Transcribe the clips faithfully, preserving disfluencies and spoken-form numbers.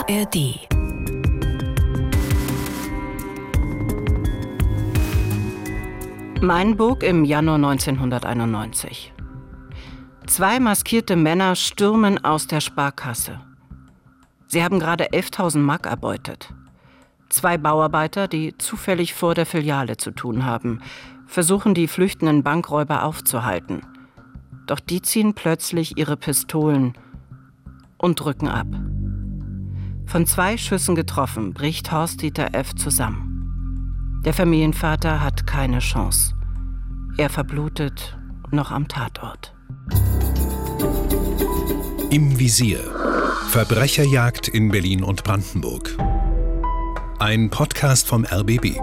R D. Mainburg im Januar neunzehnhunderteinundneunzig. Zwei maskierte Männer stürmen aus der Sparkasse. Sie haben gerade elftausend Mark erbeutet. Zwei Bauarbeiter, die zufällig vor der Filiale zu tun haben, versuchen die flüchtenden Bankräuber aufzuhalten. Doch die ziehen plötzlich ihre Pistolen und drücken ab. Von zwei Schüssen getroffen, bricht Horst-Dieter F. zusammen. Der Familienvater hat keine Chance. Er verblutet noch am Tatort. Im Visier. Verbrecherjagd in Berlin und Brandenburg. Ein Podcast vom R B B.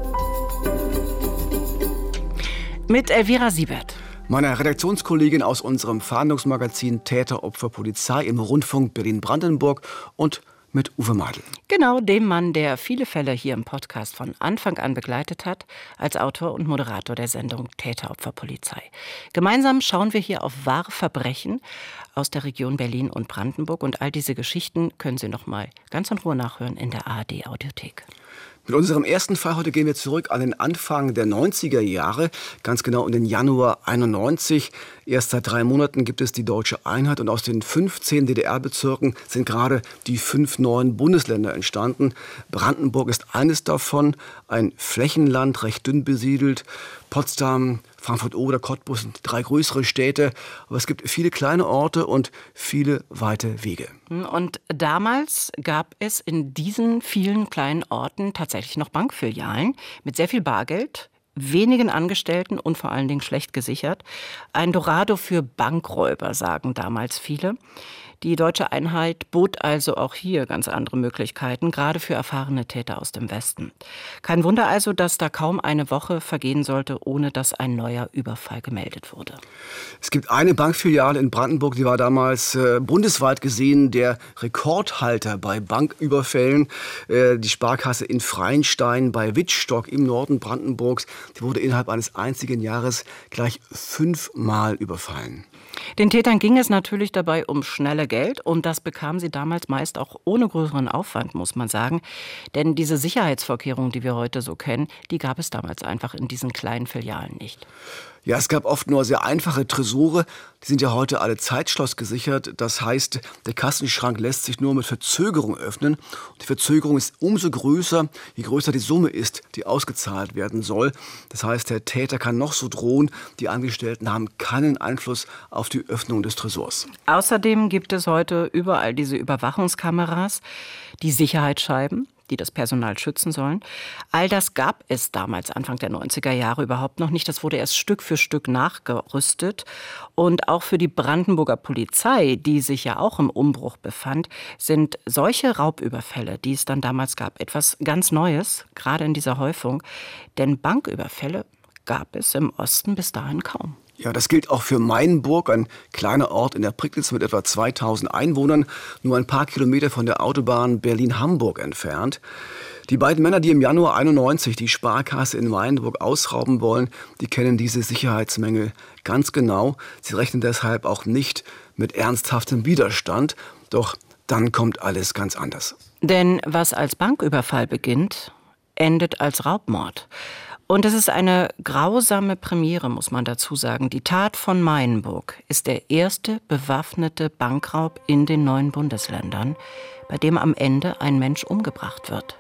Mit Elvira Siebert. Meiner Redaktionskollegin aus unserem Fahndungsmagazin Täter, Opfer, Polizei im Rundfunk Berlin-Brandenburg und mit Uwe Meidl. Genau, dem Mann, der viele Fälle hier im Podcast von Anfang an begleitet hat, als Autor und Moderator der Sendung Täter, Opfer, Polizei. Gemeinsam schauen wir hier auf wahre Verbrechen aus der Region Berlin und Brandenburg. Und all diese Geschichten können Sie noch mal ganz in Ruhe nachhören in der A R D-Audiothek. Mit unserem ersten Fall heute gehen wir zurück an den Anfang der neunziger Jahre, ganz genau in den Januar einundneunzig. Erst seit drei Monaten gibt es die Deutsche Einheit und aus den fünfzehn D D R-Bezirken sind gerade die fünf neuen Bundesländer entstanden. Brandenburg ist eines davon, ein Flächenland, recht dünn besiedelt. Potsdam, Frankfurt-Oder, Cottbus sind drei größere Städte. Aber es gibt viele kleine Orte und viele weite Wege. Und damals gab es in diesen vielen kleinen Orten tatsächlich noch Bankfilialen mit sehr viel Bargeld, wenigen Angestellten und vor allen Dingen schlecht gesichert. Ein Dorado für Bankräuber, sagen damals viele. Die Deutsche Einheit bot also auch hier ganz andere Möglichkeiten, gerade für erfahrene Täter aus dem Westen. Kein Wunder also, dass da kaum eine Woche vergehen sollte, ohne dass ein neuer Überfall gemeldet wurde. Es gibt eine Bankfiliale in Brandenburg, die war damals äh, bundesweit gesehen der Rekordhalter bei Banküberfällen. Äh, die Sparkasse in Freienstein bei Wittstock im Norden Brandenburgs, die wurde innerhalb eines einzigen Jahres gleich fünfmal überfallen. Den Tätern ging es natürlich dabei um schnelle Geld und das bekamen sie damals meist auch ohne größeren Aufwand, muss man sagen. Denn diese Sicherheitsvorkehrungen, die wir heute so kennen, die gab es damals einfach in diesen kleinen Filialen nicht. Ja, es gab oft nur sehr einfache Tresore. Die sind ja heute alle zeitschlossgesichert. Das heißt, der Kassenschrank lässt sich nur mit Verzögerung öffnen. Und die Verzögerung ist umso größer, je größer die Summe ist, die ausgezahlt werden soll. Das heißt, der Täter kann noch so drohen. Die Angestellten haben keinen Einfluss auf die Öffnung des Tresors. Außerdem gibt es heute überall diese Überwachungskameras, die Sicherheitsscheiben, die das Personal schützen sollen. All das gab es damals, Anfang der neunziger Jahre, überhaupt noch nicht. Das wurde erst Stück für Stück nachgerüstet. Und auch für die Brandenburger Polizei, die sich ja auch im Umbruch befand, sind solche Raubüberfälle, die es dann damals gab, etwas ganz Neues, gerade in dieser Häufung. Denn Banküberfälle gab es im Osten bis dahin kaum. Ja, das gilt auch für Mainburg, ein kleiner Ort in der Prignitz mit etwa zweitausend Einwohnern, nur ein paar Kilometer von der Autobahn Berlin-Hamburg entfernt. Die beiden Männer, die im Januar einundneunzig die Sparkasse in Mainburg ausrauben wollen, die kennen diese Sicherheitsmängel ganz genau. Sie rechnen deshalb auch nicht mit ernsthaftem Widerstand. Doch dann kommt alles ganz anders. Denn was als Banküberfall beginnt, endet als Raubmord. Und es ist eine grausame Premiere, muss man dazu sagen. Die Tat von Mainburg ist der erste bewaffnete Bankraub in den neuen Bundesländern, bei dem am Ende ein Mensch umgebracht wird.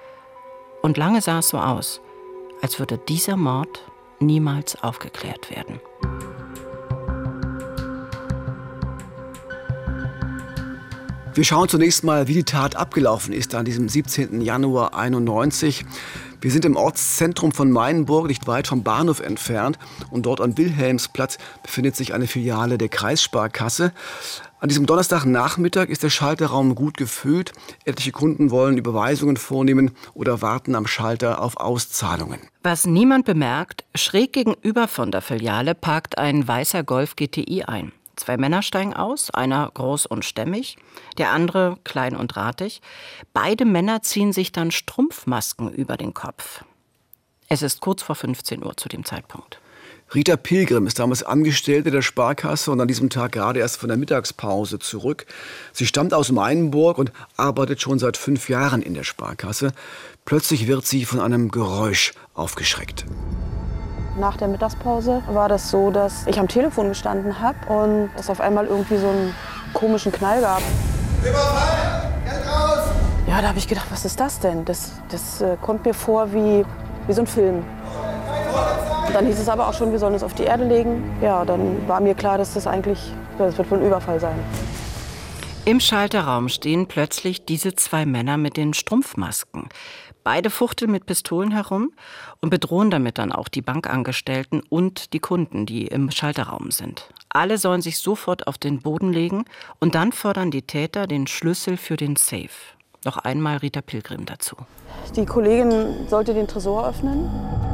Und lange sah es so aus, als würde dieser Mord niemals aufgeklärt werden. Wir schauen zunächst mal, wie die Tat abgelaufen ist an diesem siebzehnten Januar einundneunzig. Wir sind im Ortszentrum von Mainburg, nicht weit vom Bahnhof entfernt. Und dort am Wilhelmsplatz befindet sich eine Filiale der Kreissparkasse. An diesem Donnerstagnachmittag ist der Schalterraum gut gefüllt. Etliche Kunden wollen Überweisungen vornehmen oder warten am Schalter auf Auszahlungen. Was niemand bemerkt, schräg gegenüber von der Filiale parkt ein weißer Golf G T I ein. Zwei Männer steigen aus, einer groß und stämmig, der andere klein und drahtig. Beide Männer ziehen sich dann Strumpfmasken über den Kopf. Es ist kurz vor fünfzehn Uhr zu dem Zeitpunkt. Rita Pilgrim ist damals Angestellte der Sparkasse und an diesem Tag gerade erst von der Mittagspause zurück. Sie stammt aus Mainburg und arbeitet schon seit fünf Jahren in der Sparkasse. Plötzlich wird sie von einem Geräusch aufgeschreckt. Nach der Mittagspause war das so, dass ich am Telefon gestanden habe und es auf einmal irgendwie so einen komischen Knall gab. Ja, da habe ich gedacht, was ist das denn? Das, das äh, kommt mir vor wie, wie so ein Film. Und dann hieß es aber auch schon, wir sollen uns auf die Erde legen. Ja, dann war mir klar, dass das eigentlich, das wird wohl ein Überfall sein. Im Schalterraum stehen plötzlich diese zwei Männer mit den Strumpfmasken. Beide fuchteln mit Pistolen herum und bedrohen damit dann auch die Bankangestellten und die Kunden, die im Schalterraum sind. Alle sollen sich sofort auf den Boden legen und dann fordern die Täter den Schlüssel für den Safe. Noch einmal Rita Pilgrim dazu. Die Kollegin sollte den Tresor öffnen.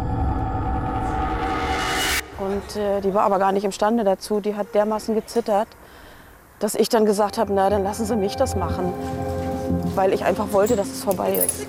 Und äh, die war aber gar nicht imstande dazu. Die hat dermaßen gezittert, dass ich dann gesagt habe, na, dann lassen Sie mich das machen. Weil ich einfach wollte, dass es vorbei ist.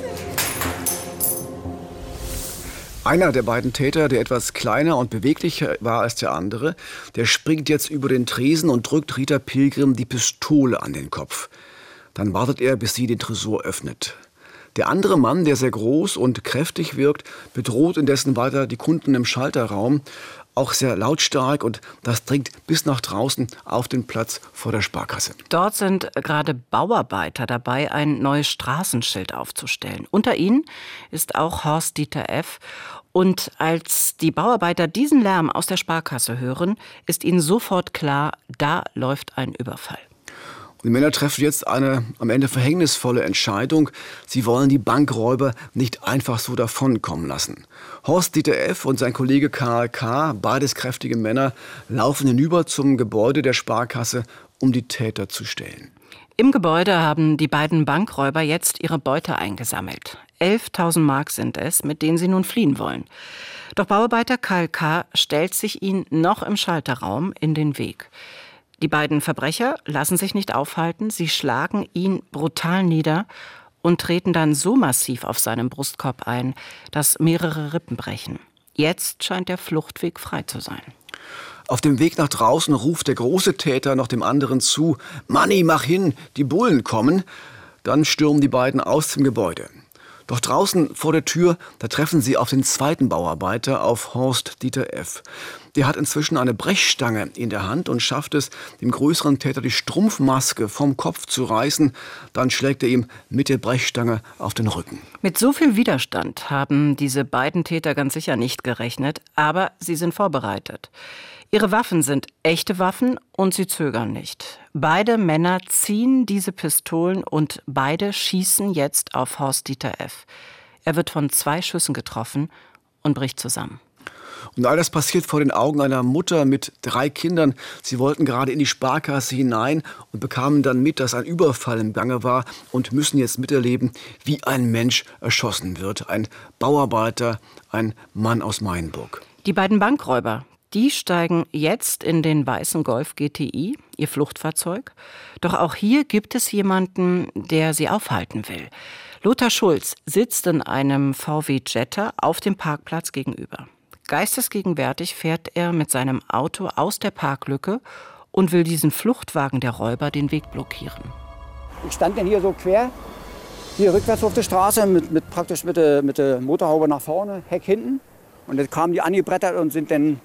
Einer der beiden Täter, der etwas kleiner und beweglicher war als der andere, der springt jetzt über den Tresen und drückt Rita Pilgrim die Pistole an den Kopf. Dann wartet er, bis sie den Tresor öffnet. Der andere Mann, der sehr groß und kräftig wirkt, bedroht indessen weiter die Kunden im Schalterraum, auch sehr lautstark, und das dringt bis nach draußen auf den Platz vor der Sparkasse. Dort sind gerade Bauarbeiter dabei, ein neues Straßenschild aufzustellen. Unter ihnen ist auch Horst-Dieter F. Und als die Bauarbeiter diesen Lärm aus der Sparkasse hören, ist ihnen sofort klar, da läuft ein Überfall. Die Männer treffen jetzt eine am Ende verhängnisvolle Entscheidung. Sie wollen die Bankräuber nicht einfach so davonkommen lassen. Horst-Dieter F. und sein Kollege Karl K., beides kräftige Männer, laufen hinüber zum Gebäude der Sparkasse, um die Täter zu stellen. Im Gebäude haben die beiden Bankräuber jetzt ihre Beute eingesammelt. elftausend Mark sind es, mit denen sie nun fliehen wollen. Doch Bauarbeiter Karl K. stellt sich ihnen noch im Schalterraum in den Weg. Die beiden Verbrecher lassen sich nicht aufhalten, sie schlagen ihn brutal nieder und treten dann so massiv auf seinen Brustkorb ein, dass mehrere Rippen brechen. Jetzt scheint der Fluchtweg frei zu sein. Auf dem Weg nach draußen ruft der große Täter noch dem anderen zu: Manni, mach hin, die Bullen kommen. Dann stürmen die beiden aus dem Gebäude. Doch draußen vor der Tür, da treffen sie auf den zweiten Bauarbeiter, auf Horst-Dieter F. Der hat inzwischen eine Brechstange in der Hand und schafft es, dem größeren Täter die Strumpfmaske vom Kopf zu reißen. Dann schlägt er ihm mit der Brechstange auf den Rücken. Mit so viel Widerstand haben diese beiden Täter ganz sicher nicht gerechnet, aber sie sind vorbereitet. Ihre Waffen sind echte Waffen und sie zögern nicht. Beide Männer ziehen diese Pistolen und beide schießen jetzt auf Horst-Dieter F. Er wird von zwei Schüssen getroffen und bricht zusammen. Und all das passiert vor den Augen einer Mutter mit drei Kindern. Sie wollten gerade in die Sparkasse hinein und bekamen dann mit, dass ein Überfall im Gange war und müssen jetzt miterleben, wie ein Mensch erschossen wird. Ein Bauarbeiter, ein Mann aus Mainburg. Die beiden Bankräuber, die steigen jetzt in den weißen Golf G T I, ihr Fluchtfahrzeug. Doch auch hier gibt es jemanden, der sie aufhalten will. Lothar Schulz sitzt in einem V W Jetta auf dem Parkplatz gegenüber. Geistesgegenwärtig fährt er mit seinem Auto aus der Parklücke und will diesen Fluchtwagen der Räuber den Weg blockieren. Ich stand dann hier so quer, hier rückwärts auf der Straße, mit, mit praktisch mit der, mit der Motorhaube nach vorne, Heck hinten. Und dann kamen die angebrettert und sind dann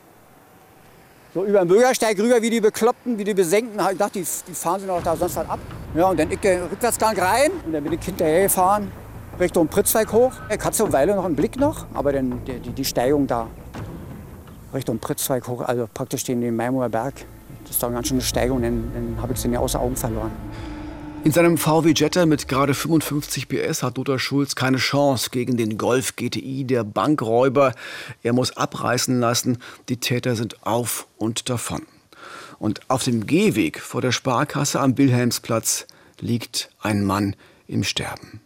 so über den Bürgersteig rüber, wie die Bekloppten, wie die Besenkten. Ich dachte, die, die fahren sie noch da sonst was ab. Ja, und dann ich den Rückwärtsgang rein und dann bin ich hinterher gefahren, Richtung Pritzweg hoch. Ich hatte so eine Weile noch einen Blick noch, aber dann die, die, die Steigung da Richtung Pritzweg hoch, also praktisch den, den Mainburger Berg. Das ist doch eine ganz schöne Steigung, dann, dann habe ich sie ja außer Augen verloren. In seinem V W Jetta mit gerade fünfundfünfzig P S hat Lothar Schulz keine Chance gegen den Golf G T I der Bankräuber. Er muss abreißen lassen. Die Täter sind auf und davon. Und auf dem Gehweg vor der Sparkasse am Wilhelmsplatz liegt ein Mann im Sterben.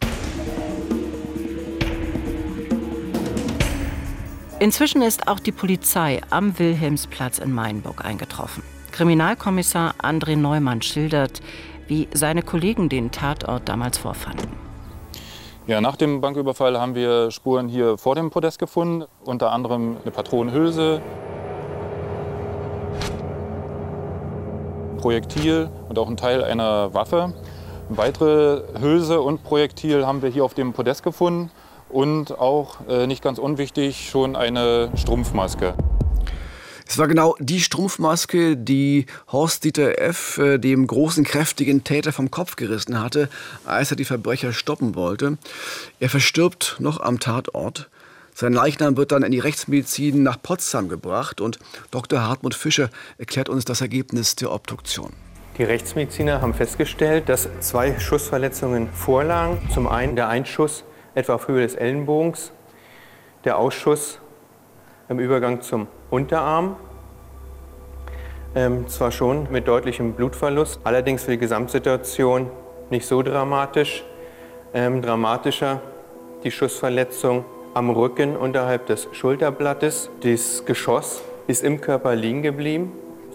Inzwischen ist auch die Polizei am Wilhelmsplatz in Mainburg eingetroffen. Kriminalkommissar André Neumann schildert, wie seine Kollegen den Tatort damals vorfanden. Ja, nach dem Banküberfall haben wir Spuren hier vor dem Podest gefunden, unter anderem eine Patronenhülse, Projektil und auch ein Teil einer Waffe. Weitere Hülse und Projektil haben wir hier auf dem Podest gefunden und auch, äh, nicht ganz unwichtig, schon eine Strumpfmaske. Es war genau die Strumpfmaske, die Horst-Dieter F. dem großen, kräftigen Täter vom Kopf gerissen hatte, als er die Verbrecher stoppen wollte. Er verstirbt noch am Tatort. Sein Leichnam wird dann in die Rechtsmedizin nach Potsdam gebracht und Doktor Hartmut Fischer erklärt uns das Ergebnis der Obduktion. Die Rechtsmediziner haben festgestellt, dass zwei Schussverletzungen vorlagen. Zum einen der Einschuss etwa auf Höhe des Ellenbogens, der Ausschuss im Übergang zum Unterarm, ähm, zwar schon mit deutlichem Blutverlust, allerdings für die Gesamtsituation nicht so dramatisch. Ähm, dramatischer die Schussverletzung am Rücken unterhalb des Schulterblattes. Das Geschoss ist im Körper liegen geblieben,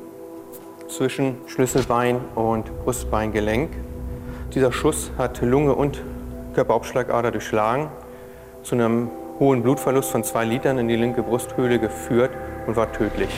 zwischen Schlüsselbein und Brustbeingelenk. Dieser Schuss hat Lunge und Körperhauptschlagader durchschlagen, zu einem hohen Blutverlust von zwei Litern in die linke Brusthöhle geführt und war tödlich.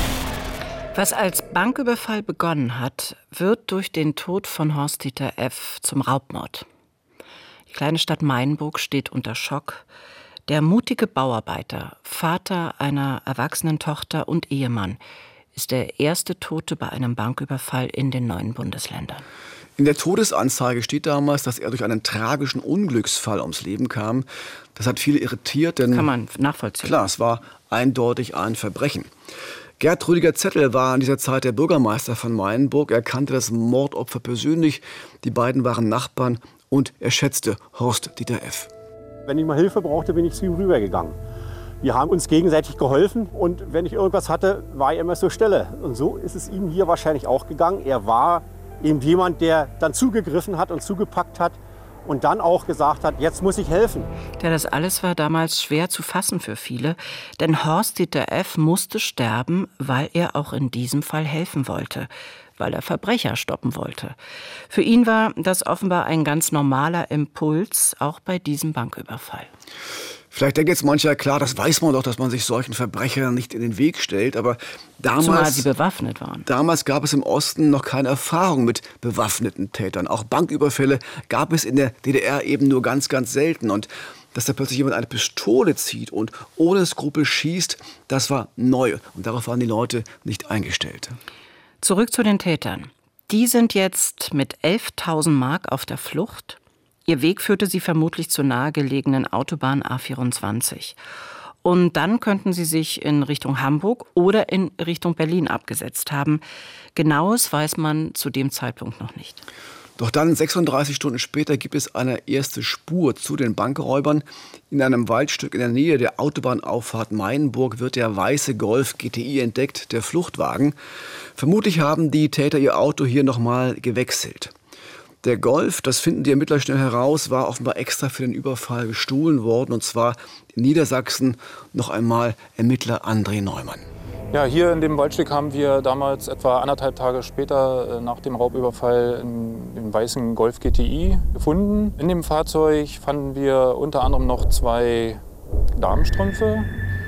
Was als Banküberfall begonnen hat, wird durch den Tod von Horst-Dieter F. zum Raubmord. Die kleine Stadt Mainburg steht unter Schock. Der mutige Bauarbeiter, Vater einer erwachsenen Tochter und Ehemann, ist der erste Tote bei einem Banküberfall in den neuen Bundesländern. In der Todesanzeige steht damals, dass er durch einen tragischen Unglücksfall ums Leben kam. Das hat viele irritiert, denn kann man nachvollziehen. Klar, es war eindeutig ein Verbrechen. Gerd Rüdiger Zettel war in dieser Zeit der Bürgermeister von Mainburg. Er kannte das Mordopfer persönlich. Die beiden waren Nachbarn und er schätzte Horst-Dieter F. Wenn ich mal Hilfe brauchte, bin ich zu ihm rübergegangen. Wir haben uns gegenseitig geholfen und wenn ich irgendwas hatte, war er immer zur Stelle. Und so ist es ihm hier wahrscheinlich auch gegangen. Er war eben jemand, der dann zugegriffen hat und zugepackt hat und dann auch gesagt hat, jetzt muss ich helfen. Ja, das alles war damals schwer zu fassen für viele, denn Horst-Dieter F. musste sterben, weil er auch in diesem Fall helfen wollte, weil er Verbrecher stoppen wollte. Für ihn war das offenbar ein ganz normaler Impuls, auch bei diesem Banküberfall. Vielleicht denkt jetzt mancher, klar, das weiß man doch, dass man sich solchen Verbrechern nicht in den Weg stellt. Aber damals, zumal sie bewaffnet waren. Damals gab es im Osten noch keine Erfahrung mit bewaffneten Tätern. Auch Banküberfälle gab es in der D D R eben nur ganz, ganz selten. Und dass da plötzlich jemand eine Pistole zieht und ohne Skrupel schießt, das war neu. Und darauf waren die Leute nicht eingestellt. Zurück zu den Tätern. Die sind jetzt mit elftausend Mark auf der Flucht. Ihr Weg führte sie vermutlich zur nahegelegenen Autobahn A vierundzwanzig. Und dann könnten sie sich in Richtung Hamburg oder in Richtung Berlin abgesetzt haben. Genaues weiß man zu dem Zeitpunkt noch nicht. Doch dann, sechsunddreißig Stunden später, gibt es eine erste Spur zu den Bankräubern. In einem Waldstück in der Nähe der Autobahnauffahrt Mainburg wird der weiße Golf G T I entdeckt, der Fluchtwagen. Vermutlich haben die Täter ihr Auto hier nochmal gewechselt. Der Golf, das finden die Ermittler schnell heraus, war offenbar extra für den Überfall gestohlen worden. Und zwar in Niedersachsen. Noch einmal Ermittler André Neumann. Ja, hier in dem Waldstück haben wir damals etwa anderthalb Tage später nach dem Raubüberfall den weißen Golf G T I gefunden. In dem Fahrzeug fanden wir unter anderem noch zwei Damenstrümpfe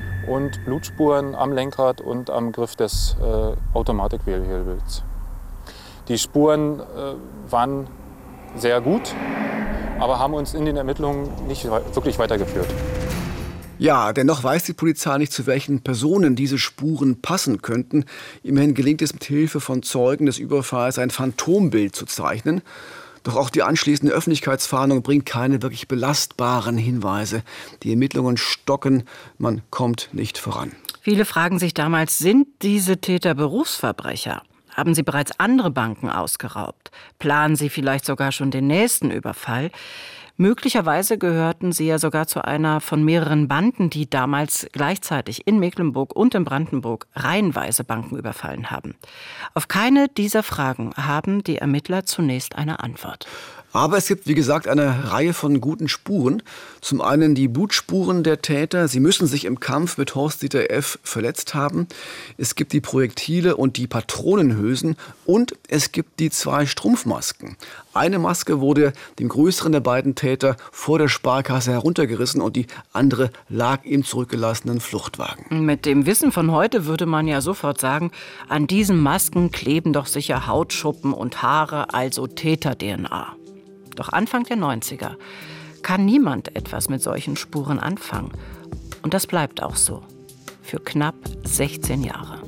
und Blutspuren am Lenkrad und am Griff des äh, Automatikvälhebels. Die Spuren äh, waren sehr gut, aber haben uns in den Ermittlungen nicht wirklich weitergeführt. Ja, dennoch weiß die Polizei nicht, zu welchen Personen diese Spuren passen könnten. Immerhin gelingt es mit Hilfe von Zeugen des Überfalls, ein Phantombild zu zeichnen. Doch auch die anschließende Öffentlichkeitsfahndung bringt keine wirklich belastbaren Hinweise. Die Ermittlungen stocken, man kommt nicht voran. Viele fragen sich damals, sind diese Täter Berufsverbrecher? Haben sie bereits andere Banken ausgeraubt? Planen sie vielleicht sogar schon den nächsten Überfall? Möglicherweise gehörten sie ja sogar zu einer von mehreren Banden, die damals gleichzeitig in Mecklenburg und in Brandenburg reihenweise Banken überfallen haben. Auf keine dieser Fragen haben die Ermittler zunächst eine Antwort. Aber es gibt, wie gesagt, eine Reihe von guten Spuren. Zum einen die Blutspuren der Täter. Sie müssen sich im Kampf mit Horst-Dieter F. verletzt haben. Es gibt die Projektile und die Patronenhülsen. Und es gibt die zwei Strumpfmasken. Eine Maske wurde dem größeren der beiden Täter vor der Sparkasse heruntergerissen und die andere lag im zurückgelassenen Fluchtwagen. Mit dem Wissen von heute würde man ja sofort sagen, an diesen Masken kleben doch sicher Hautschuppen und Haare, also Täter-D N A. Doch Anfang der neunziger kann niemand etwas mit solchen Spuren anfangen. Und das bleibt auch so. Für knapp sechzehn Jahre.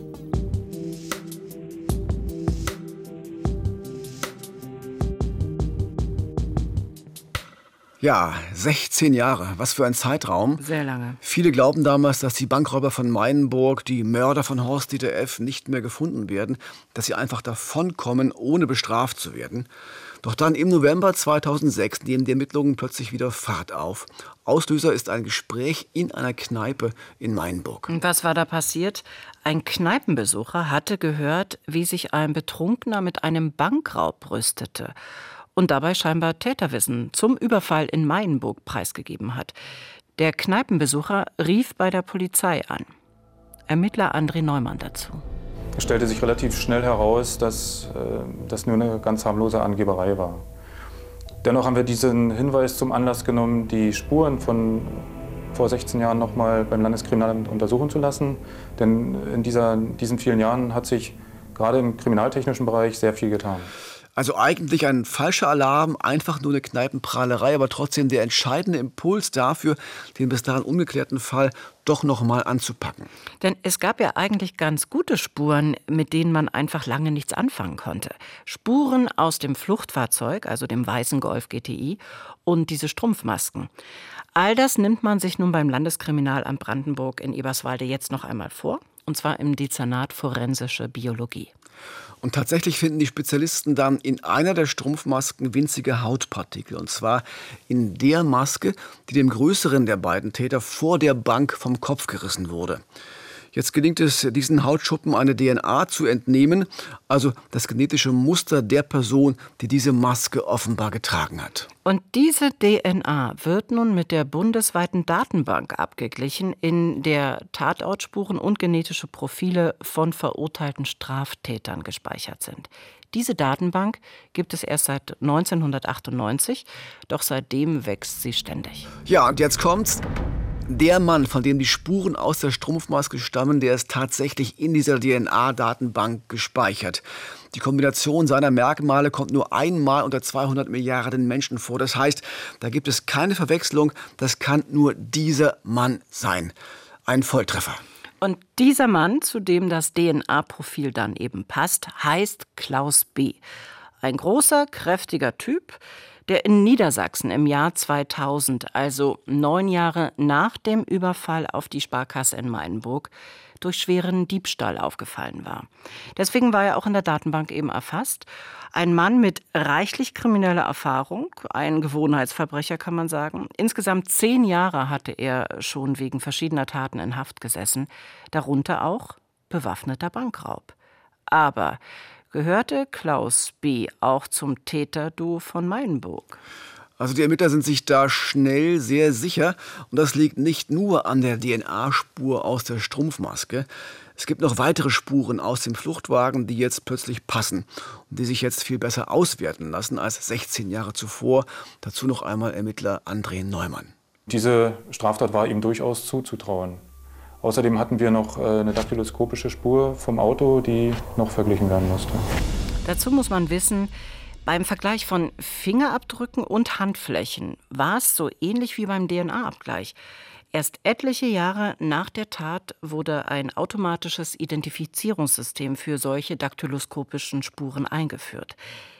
Ja, sechzehn Jahre. Was für ein Zeitraum. Sehr lange. Viele glauben damals, dass die Bankräuber von Meilenburg, die Mörder von Horst-Dieter F. nicht mehr gefunden werden, dass sie einfach davonkommen, ohne bestraft zu werden. Doch dann im November zweitausendsechs nehmen die Ermittlungen plötzlich wieder Fahrt auf. Auslöser ist ein Gespräch in einer Kneipe in Meilenburg. Und was war da passiert? Ein Kneipenbesucher hatte gehört, wie sich ein Betrunkener mit einem Bankraub brüstete und dabei scheinbar Täterwissen zum Überfall in Meilenburg preisgegeben hat. Der Kneipenbesucher rief bei der Polizei an. Ermittler André Neumann dazu. Es stellte sich relativ schnell heraus, dass äh, das nur eine ganz harmlose Angeberei war. Dennoch haben wir diesen Hinweis zum Anlass genommen, die Spuren von vor sechzehn Jahren noch mal beim Landeskriminalamt untersuchen zu lassen. Denn in dieser, diesen vielen Jahren hat sich gerade im kriminaltechnischen Bereich sehr viel getan. Also eigentlich ein falscher Alarm, einfach nur eine Kneipenprahlerei, aber trotzdem der entscheidende Impuls dafür, den bis dahin ungeklärten Fall doch noch mal anzupacken. Denn es gab ja eigentlich ganz gute Spuren, mit denen man einfach lange nichts anfangen konnte. Spuren aus dem Fluchtfahrzeug, also dem weißen Golf G T I, und diese Strumpfmasken. All das nimmt man sich nun beim Landeskriminalamt Brandenburg in Eberswalde jetzt noch einmal vor, und zwar im Dezernat Forensische Biologie. Und tatsächlich finden die Spezialisten dann in einer der Strumpfmasken winzige Hautpartikel. Und zwar in der Maske, die dem größeren der beiden Täter vor der Bank vom Kopf gerissen wurde. Jetzt gelingt es, diesen Hautschuppen eine D N A zu entnehmen, also das genetische Muster der Person, die diese Maske offenbar getragen hat. Und diese D N A wird nun mit der bundesweiten Datenbank abgeglichen, in der Tatortspuren und genetische Profile von verurteilten Straftätern gespeichert sind. Diese Datenbank gibt es erst seit neunzehnhundertachtundneunzig, doch seitdem wächst sie ständig. Ja, und jetzt kommt's. Der Mann, von dem die Spuren aus der Strumpfmaske stammen, der ist tatsächlich in dieser D N A-Datenbank gespeichert. Die Kombination seiner Merkmale kommt nur einmal unter zweihundert Milliarden Menschen vor. Das heißt, da gibt es keine Verwechslung. Das kann nur dieser Mann sein. Ein Volltreffer. Und dieser Mann, zu dem das D N A-Profil dann eben passt, heißt Klaus B. Ein großer, kräftiger Typ, der in Niedersachsen im Jahr zweitausend, also neun Jahre nach dem Überfall auf die Sparkasse in Meilenburg, durch schweren Diebstahl aufgefallen war. Deswegen war er auch in der Datenbank eben erfasst. Ein Mann mit reichlich krimineller Erfahrung, ein Gewohnheitsverbrecher, kann man sagen. Insgesamt zehn Jahre hatte er schon wegen verschiedener Taten in Haft gesessen, darunter auch bewaffneter Bankraub. Aber gehörte Klaus B. auch zum Täterduo von Meilenburg? Also die Ermittler sind sich da schnell sehr sicher. Und das liegt nicht nur an der D N A-Spur aus der Strumpfmaske. Es gibt noch weitere Spuren aus dem Fluchtwagen, die jetzt plötzlich passen und die sich jetzt viel besser auswerten lassen als sechzehn Jahre zuvor. Dazu noch einmal Ermittler André Neumann. Diese Straftat war ihm durchaus zuzutrauen. Außerdem hatten wir noch eine daktyloskopische Spur vom Auto, die noch verglichen werden musste. Dazu muss man wissen, beim Vergleich von Fingerabdrücken und Handflächen war es so ähnlich wie beim D N A-Abgleich. Erst etliche Jahre nach der Tat wurde ein automatisches Identifizierungssystem für solche daktyloskopischen Spuren eingeführt.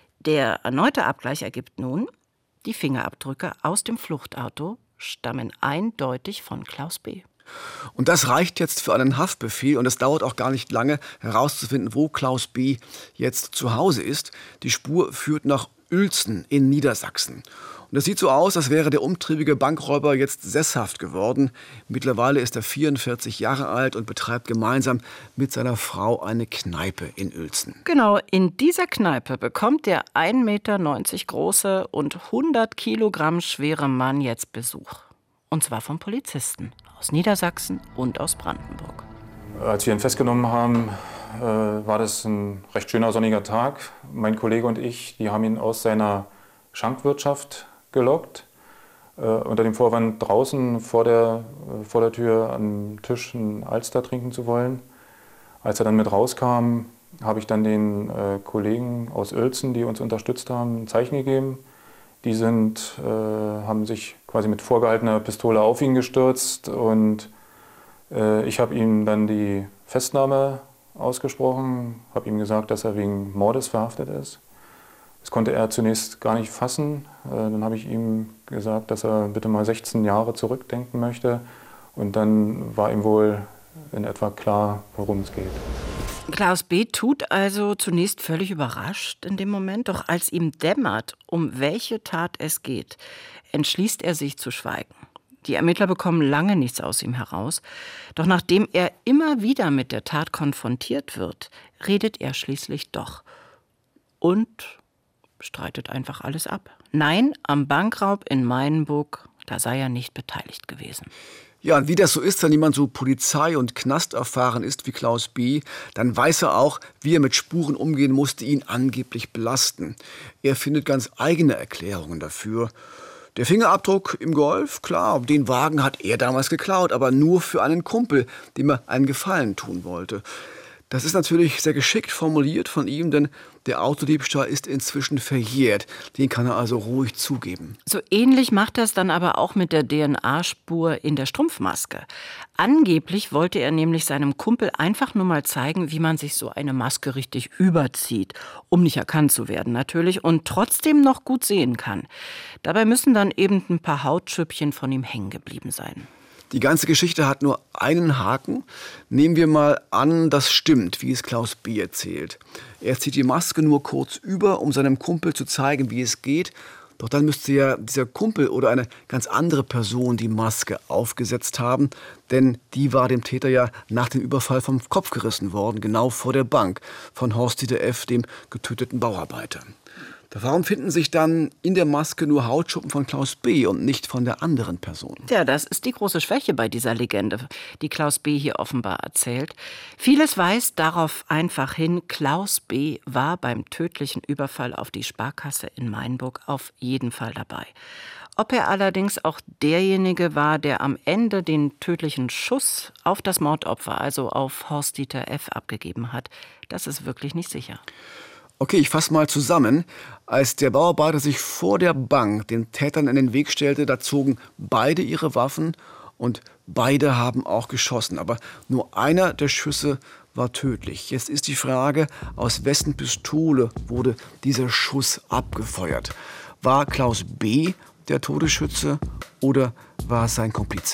Der erneute Abgleich ergibt nun, die Fingerabdrücke aus dem Fluchtauto stammen eindeutig von Klaus B. Und das reicht jetzt für einen Haftbefehl und es dauert auch gar nicht lange herauszufinden, wo Klaus B. jetzt zu Hause ist. Die Spur führt nach Uelzen in Niedersachsen. Und es sieht so aus, als wäre der umtriebige Bankräuber jetzt sesshaft geworden. Mittlerweile ist er vierundvierzig Jahre alt und betreibt gemeinsam mit seiner Frau eine Kneipe in Uelzen. Genau, in dieser Kneipe bekommt der ein Meter neunzig große und hundert Kilogramm schwere Mann jetzt Besuch. Und zwar von Polizisten aus Niedersachsen und aus Brandenburg. Als wir ihn festgenommen haben, äh, war das ein recht schöner sonniger Tag. Mein Kollege und ich, die haben ihn aus seiner Schankwirtschaft gelockt, äh, unter dem Vorwand, draußen vor der, äh, vor der Tür am Tisch einen Alster trinken zu wollen. Als er dann mit rauskam, habe ich dann den äh, Kollegen aus Uelzen, die uns unterstützt haben, ein Zeichen gegeben. Die sind, äh, haben sich quasi mit vorgehaltener Pistole auf ihn gestürzt und äh, ich habe ihm dann die Festnahme ausgesprochen, habe ihm gesagt, dass er wegen Mordes verhaftet ist. Das konnte er zunächst gar nicht fassen. Äh, dann habe ich ihm gesagt, dass er bitte mal sechzehn Jahre zurückdenken möchte. Und dann war ihm wohl in etwa klar, worum es geht. Klaus B. tut also zunächst völlig überrascht in dem Moment, doch als ihm dämmert, um welche Tat es geht, entschließt er sich zu schweigen. Die Ermittler bekommen lange nichts aus ihm heraus, doch nachdem er immer wieder mit der Tat konfrontiert wird, redet er schließlich doch und streitet einfach alles ab. Nein, am Bankraub in Meilenburg, da sei er nicht beteiligt gewesen. Ja, und wie das so ist, wenn jemand so Polizei- und Knast erfahren ist wie Klaus B., dann weiß er auch, wie er mit Spuren umgehen muss, die ihn angeblich belasten. Er findet ganz eigene Erklärungen dafür. Der Fingerabdruck im Golf, klar, den Wagen hat er damals geklaut, aber nur für einen Kumpel, dem er einen Gefallen tun wollte. Das ist natürlich sehr geschickt formuliert von ihm, denn der Autodiebstahl ist inzwischen verjährt. Den kann er also ruhig zugeben. So ähnlich macht er es dann aber auch mit der D N A-Spur in der Strumpfmaske. Angeblich wollte er nämlich seinem Kumpel einfach nur mal zeigen, wie man sich so eine Maske richtig überzieht, um nicht erkannt zu werden natürlich und trotzdem noch gut sehen kann. Dabei müssen dann eben ein paar Hautschüppchen von ihm hängen geblieben sein. Die ganze Geschichte hat nur einen Haken. Nehmen wir mal an, das stimmt, wie es Klaus B. erzählt. Er zieht die Maske nur kurz über, um seinem Kumpel zu zeigen, wie es geht. Doch dann müsste ja dieser Kumpel oder eine ganz andere Person die Maske aufgesetzt haben. Denn die war dem Täter ja nach dem Überfall vom Kopf gerissen worden, genau vor der Bank von Horst-Dieter F., dem getöteten Bauarbeiter. Warum finden sich dann in der Maske nur Hautschuppen von Klaus B. und nicht von der anderen Person? Ja, das ist die große Schwäche bei dieser Legende, die Klaus B. hier offenbar erzählt. Vieles weist darauf einfach hin, Klaus B. war beim tödlichen Überfall auf die Sparkasse in Meilenburg auf jeden Fall dabei. Ob er allerdings auch derjenige war, der am Ende den tödlichen Schuss auf das Mordopfer, also auf Horst-Dieter F., abgegeben hat, das ist wirklich nicht sicher. Okay, ich fasse mal zusammen. Als der Bauarbeiter sich vor der Bank den Tätern in den Weg stellte, da zogen beide ihre Waffen und beide haben auch geschossen. Aber nur einer der Schüsse war tödlich. Jetzt ist die Frage, aus wessen Pistole wurde dieser Schuss abgefeuert? War Klaus B. der Todesschütze oder war es sein Komplize?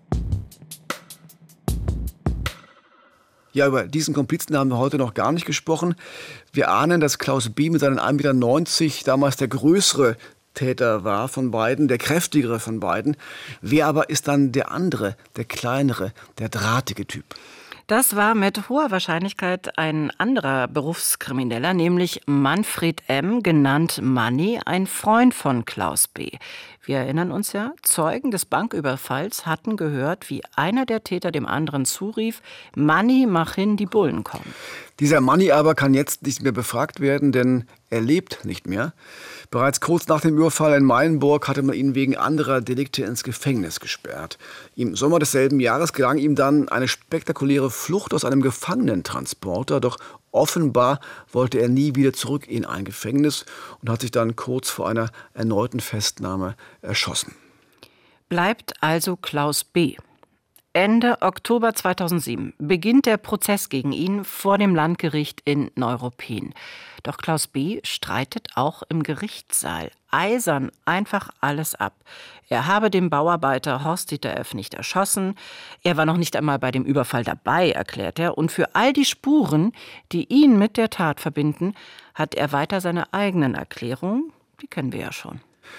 Ja, über diesen Komplizen haben wir heute noch gar nicht gesprochen. Wir ahnen, dass Klaus B. mit seinen ein Meter neunzig damals der größere Täter war von beiden, der kräftigere von beiden. Wer aber ist dann der andere, der kleinere, der drahtige Typ? Das war mit hoher Wahrscheinlichkeit ein anderer Berufskrimineller, nämlich Manfred M., genannt Manni, ein Freund von Klaus B. Wir erinnern uns ja, Zeugen des Banküberfalls hatten gehört, wie einer der Täter dem anderen zurief, Manni, mach hin, die Bullen kommen. Dieser Manni aber kann jetzt nicht mehr befragt werden, denn er lebt nicht mehr. Bereits kurz nach dem Überfall in Meilenburg hatte man ihn wegen anderer Delikte ins Gefängnis gesperrt. Im Sommer desselben Jahres gelang ihm dann eine spektakuläre Flucht aus einem Gefangenentransporter, doch offenbar wollte er nie wieder zurück in ein Gefängnis und hat sich dann kurz vor einer erneuten Festnahme erschossen. Bleibt also Klaus B. Ende Oktober zweitausendsieben beginnt der Prozess gegen ihn vor dem Landgericht in Neuruppin. Doch Klaus B. streitet auch im Gerichtssaal eisern einfach alles ab. Er habe den Bauarbeiter Horst-Dieter F. nicht erschossen. Er war noch nicht einmal bei dem Überfall dabei, erklärt er. Und für all die Spuren, die ihn mit der Tat verbinden, hat er weiter seine eigenen Erklärungen. Die kennen wir ja schon.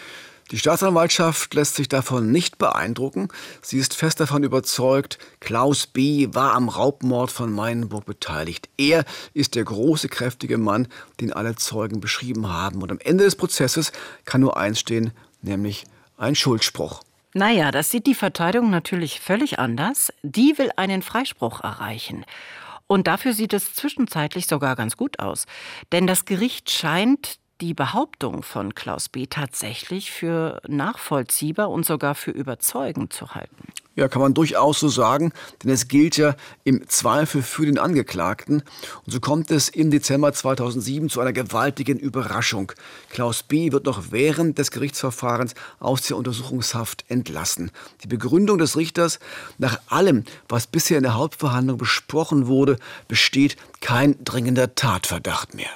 Die Staatsanwaltschaft lässt sich davon nicht beeindrucken. Sie ist fest davon überzeugt, Klaus B. war am Raubmord von Meilenburg beteiligt. Er ist der große, kräftige Mann, den alle Zeugen beschrieben haben. Und am Ende des Prozesses kann nur eins stehen, nämlich ein Schuldspruch. Naja, das sieht die Verteidigung natürlich völlig anders. Die will einen Freispruch erreichen. Und dafür sieht es zwischenzeitlich sogar ganz gut aus. Denn das Gericht scheint die Behauptung von Klaus B. tatsächlich für nachvollziehbar und sogar für überzeugend zu halten. Ja, kann man durchaus so sagen, denn es gilt ja im Zweifel für den Angeklagten. Und so kommt es im Dezember zweitausendsieben zu einer gewaltigen Überraschung. Klaus B. wird noch während des Gerichtsverfahrens aus der Untersuchungshaft entlassen. Die Begründung des Richters: Nach allem, was bisher in der Hauptverhandlung besprochen wurde, besteht kein dringender Tatverdacht mehr.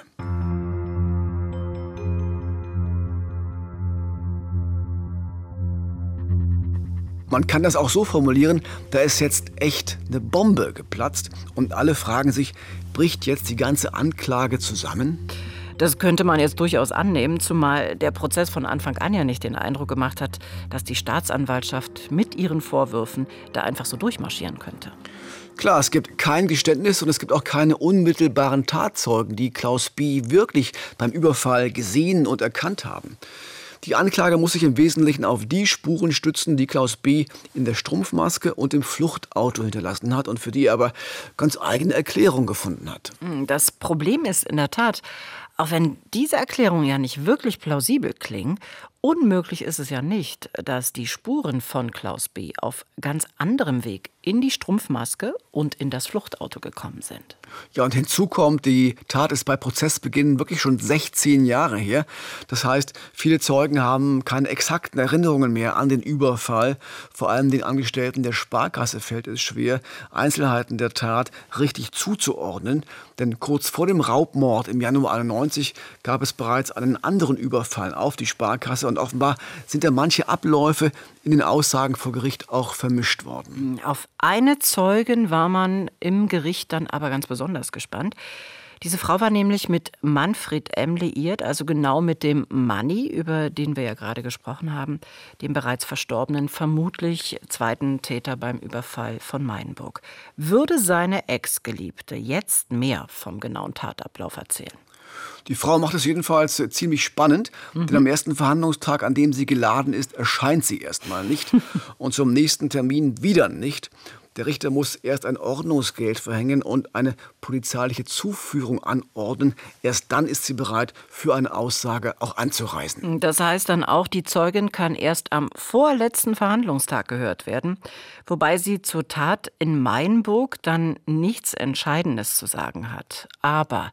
Man kann das auch so formulieren, da ist jetzt echt eine Bombe geplatzt und alle fragen sich, bricht jetzt die ganze Anklage zusammen? Das könnte man jetzt durchaus annehmen, zumal der Prozess von Anfang an ja nicht den Eindruck gemacht hat, dass die Staatsanwaltschaft mit ihren Vorwürfen da einfach so durchmarschieren könnte. Klar, es gibt kein Geständnis und es gibt auch keine unmittelbaren Tatzeugen, die Klaus B. wirklich beim Überfall gesehen und erkannt haben. Die Anklage muss sich im Wesentlichen auf die Spuren stützen, die Klaus B. in der Strumpfmaske und im Fluchtauto hinterlassen hat und für die er aber ganz eigene Erklärung gefunden hat. Das Problem ist in der Tat, auch wenn diese Erklärungen ja nicht wirklich plausibel klingen, unmöglich ist es ja nicht, dass die Spuren von Klaus B. auf ganz anderem Weg in die Strumpfmaske und in das Fluchtauto gekommen sind. Ja, und hinzu kommt, die Tat ist bei Prozessbeginn wirklich schon sechzehn Jahre her. Das heißt, viele Zeugen haben keine exakten Erinnerungen mehr an den Überfall. Vor allem den Angestellten der Sparkasse fällt es schwer, Einzelheiten der Tat richtig zuzuordnen. Denn kurz vor dem Raubmord im Januar einundneunzig gab es bereits einen anderen Überfall auf die Sparkasse. Und offenbar sind da manche Abläufe in den Aussagen vor Gericht auch vermischt worden. Auf eine Zeugin war man im Gericht dann aber ganz besonders gespannt. Diese Frau war nämlich mit Manfred M. liiert, also genau mit dem Manni, über den wir ja gerade gesprochen haben, dem bereits verstorbenen, vermutlich zweiten Täter beim Überfall von Meilenburg. Würde seine Ex-Geliebte jetzt mehr vom genauen Tatablauf erzählen? Die Frau macht es jedenfalls ziemlich spannend, mhm. denn am ersten Verhandlungstag, an dem sie geladen ist, erscheint sie erstmal nicht und zum nächsten Termin wieder nicht. Der Richter muss erst ein Ordnungsgeld verhängen und eine polizeiliche Zuführung anordnen. Erst dann ist sie bereit, für eine Aussage auch anzureisen. Das heißt dann auch, die Zeugin kann erst am vorletzten Verhandlungstag gehört werden, wobei sie zur Tat in Meilenburg dann nichts Entscheidendes zu sagen hat. Aber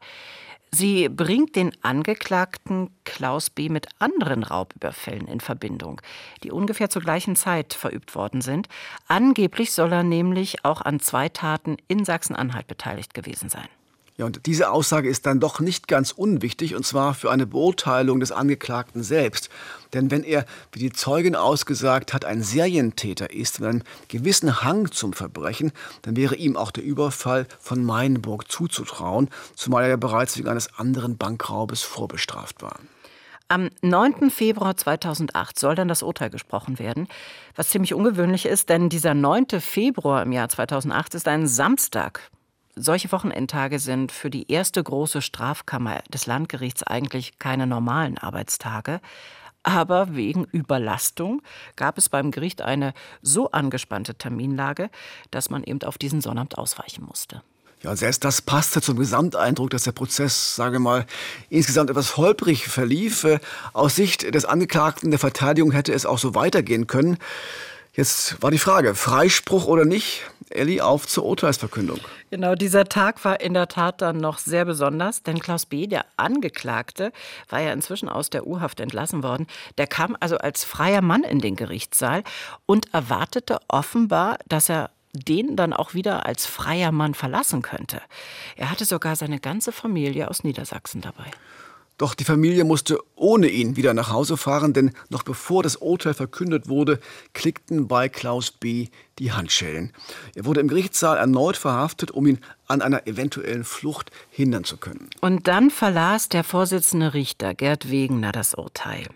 sie bringt den Angeklagten Klaus B. mit anderen Raubüberfällen in Verbindung, die ungefähr zur gleichen Zeit verübt worden sind. Angeblich soll er nämlich auch an zwei Taten in Sachsen-Anhalt beteiligt gewesen sein. Ja, und diese Aussage ist dann doch nicht ganz unwichtig, und zwar für eine Beurteilung des Angeklagten selbst. Denn wenn er, wie die Zeugin ausgesagt hat, ein Serientäter ist, mit einem gewissen Hang zum Verbrechen, dann wäre ihm auch der Überfall von Meilenburg zuzutrauen, zumal er ja bereits wegen eines anderen Bankraubes vorbestraft war. Am neunten Februar zweitausendacht soll dann das Urteil gesprochen werden, was ziemlich ungewöhnlich ist, denn dieser neunte Februar im Jahr zweitausendacht ist ein Samstag. Solche Wochenendtage sind für die erste große Strafkammer des Landgerichts eigentlich keine normalen Arbeitstage. Aber wegen Überlastung gab es beim Gericht eine so angespannte Terminlage, dass man eben auf diesen Sonnabend ausweichen musste. Ja, selbst das passte zum Gesamteindruck, dass der Prozess, sage ich mal, insgesamt etwas holprig verlief. Aus Sicht des Angeklagten, der Verteidigung, hätte es auch so weitergehen können. Jetzt war die Frage, Freispruch oder nicht? Elli, auf zur Urteilsverkündung. Genau, dieser Tag war in der Tat dann noch sehr besonders, denn Klaus B., der Angeklagte, war ja inzwischen aus der U-Haft entlassen worden. Der kam also als freier Mann in den Gerichtssaal und erwartete offenbar, dass er den dann auch wieder als freier Mann verlassen könnte. Er hatte sogar seine ganze Familie aus Niedersachsen dabei. Doch die Familie musste ohne ihn wieder nach Hause fahren, denn noch bevor das Urteil verkündet wurde, klickten bei Klaus B. die Handschellen. Er wurde im Gerichtssaal erneut verhaftet, um ihn an einer eventuellen Flucht hindern zu können. Und dann verlas der Vorsitzende Richter Gerd Wegener das Urteil.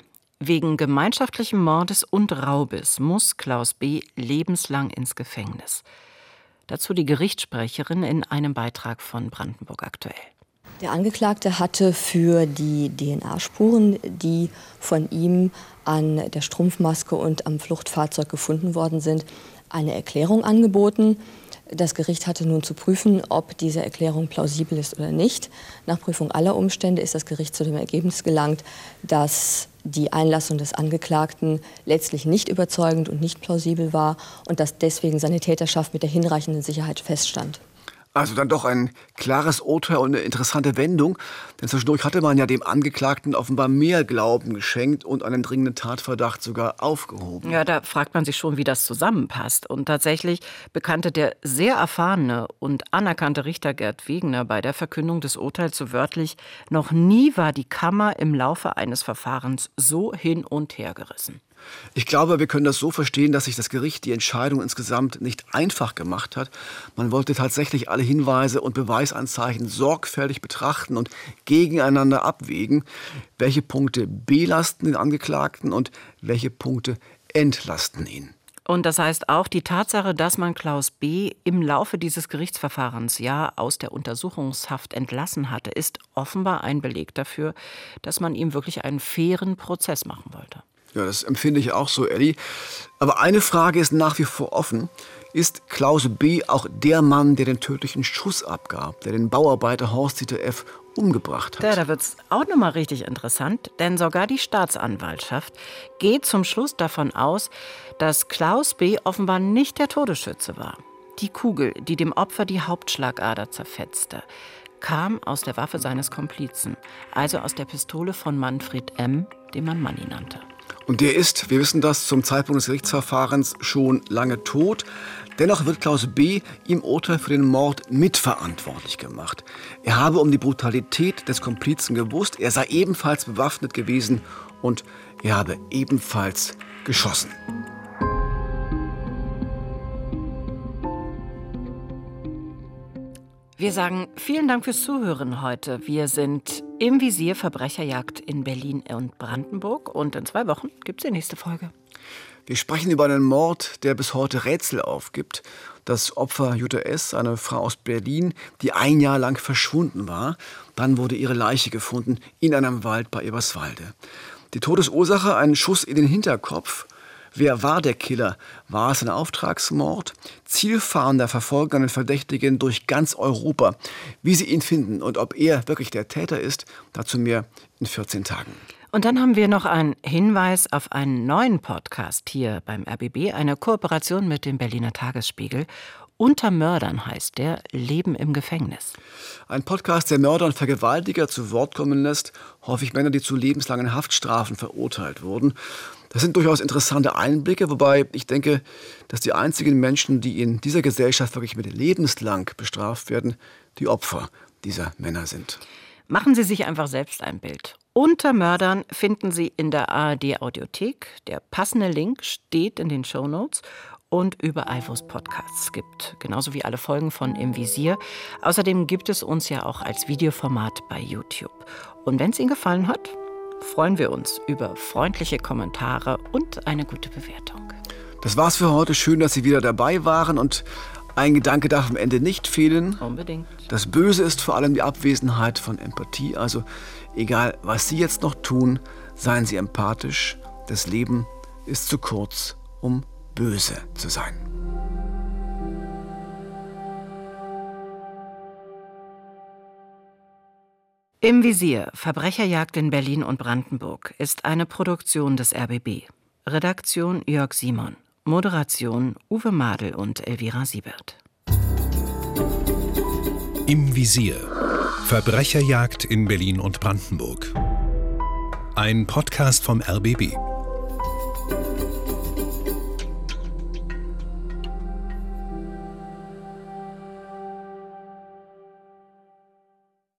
Wegen gemeinschaftlichen Mordes und Raubes muss Klaus B. lebenslang ins Gefängnis. Dazu die Gerichtssprecherin in einem Beitrag von Brandenburg Aktuell. Der Angeklagte hatte für die D N A-Spuren, die von ihm an der Strumpfmaske und am Fluchtfahrzeug gefunden worden sind, eine Erklärung angeboten. Das Gericht hatte nun zu prüfen, ob diese Erklärung plausibel ist oder nicht. Nach Prüfung aller Umstände ist das Gericht zu dem Ergebnis gelangt, dass die Einlassung des Angeklagten letztlich nicht überzeugend und nicht plausibel war und dass deswegen seine Täterschaft mit der hinreichenden Sicherheit feststand. Also dann doch ein klares Urteil und eine interessante Wendung. Denn zwischendurch hatte man ja dem Angeklagten offenbar mehr Glauben geschenkt und einen dringenden Tatverdacht sogar aufgehoben. Ja, da fragt man sich schon, wie das zusammenpasst. Und tatsächlich bekannte der sehr erfahrene und anerkannte Richter Gerd Wegener bei der Verkündung des Urteils so wörtlich: Noch nie war die Kammer im Laufe eines Verfahrens so hin und her gerissen. Ich glaube, wir können das so verstehen, dass sich das Gericht die Entscheidung insgesamt nicht einfach gemacht hat. Man wollte tatsächlich alle Hinweise und Beweisanzeichen sorgfältig betrachten und gegeneinander abwägen, welche Punkte belasten den Angeklagten und welche Punkte entlasten ihn. Und das heißt auch, die Tatsache, dass man Klaus B. im Laufe dieses Gerichtsverfahrens ja aus der Untersuchungshaft entlassen hatte, ist offenbar ein Beleg dafür, dass man ihm wirklich einen fairen Prozess machen wollte. Ja, das empfinde ich auch so, Elli. Aber eine Frage ist nach wie vor offen. Ist Klaus B. auch der Mann, der den tödlichen Schuss abgab, der den Bauarbeiter Horst-Dieter F. umgebracht hat? Ja, da wird's auch noch mal richtig interessant, denn sogar die Staatsanwaltschaft geht zum Schluss davon aus, dass Klaus B. offenbar nicht der Todesschütze war. Die Kugel, die dem Opfer die Hauptschlagader zerfetzte, kam aus der Waffe seines Komplizen, also aus der Pistole von Manfred M., den man Manni nannte. Und der ist, wir wissen das, zum Zeitpunkt des Gerichtsverfahrens schon lange tot. Dennoch wird Klaus B. im Urteil für den Mord mitverantwortlich gemacht. Er habe um die Brutalität des Komplizen gewusst, er sei ebenfalls bewaffnet gewesen und er habe ebenfalls geschossen. Wir sagen vielen Dank fürs Zuhören heute. Wir sind im Visier Verbrecherjagd in Berlin und Brandenburg. Und in zwei Wochen gibt es die nächste Folge. Wir sprechen über einen Mord, der bis heute Rätsel aufgibt. Das Opfer Jutta S., eine Frau aus Berlin, die ein Jahr lang verschwunden war. Dann wurde ihre Leiche gefunden in einem Wald bei Eberswalde. Die Todesursache, ein Schuss in den Hinterkopf. Wer war der Killer? War es ein Auftragsmord? Zielfahnder verfolgen einen Verdächtigen durch ganz Europa. Wie sie ihn finden und ob er wirklich der Täter ist, dazu mehr in vierzehn Tagen. Und dann haben wir noch einen Hinweis auf einen neuen Podcast hier beim R B B, eine Kooperation mit dem Berliner Tagesspiegel. Unter Mördern heißt der, Leben im Gefängnis. Ein Podcast, der Mörder und Vergewaltiger zu Wort kommen lässt, häufig Männer, die zu lebenslangen Haftstrafen verurteilt wurden. Das sind durchaus interessante Einblicke, wobei ich denke, dass die einzigen Menschen, die in dieser Gesellschaft wirklich mit lebenslang bestraft werden, die Opfer dieser Männer sind. Machen Sie sich einfach selbst ein Bild. Unter Mördern finden Sie in der A R D-Audiothek. Der passende Link steht in den Shownotes und überall, wo es Podcasts gibt. Genauso wie alle Folgen von Im Visier. Außerdem gibt es uns ja auch als Videoformat bei YouTube. Und wenn es Ihnen gefallen hat, freuen wir uns über freundliche Kommentare und eine gute Bewertung. Das war's für heute. Schön, dass Sie wieder dabei waren. Und ein Gedanke darf am Ende nicht fehlen. Unbedingt. Das Böse ist vor allem die Abwesenheit von Empathie. Also egal, was Sie jetzt noch tun, seien Sie empathisch. Das Leben ist zu kurz, um böse zu sein. Im Visier, Verbrecherjagd in Berlin und Brandenburg, ist eine Produktion des R B B. Redaktion Jörg Simon. Moderation Uwe Madel und Elvira Siebert. Im Visier. Verbrecherjagd in Berlin und Brandenburg. Ein Podcast vom R B B.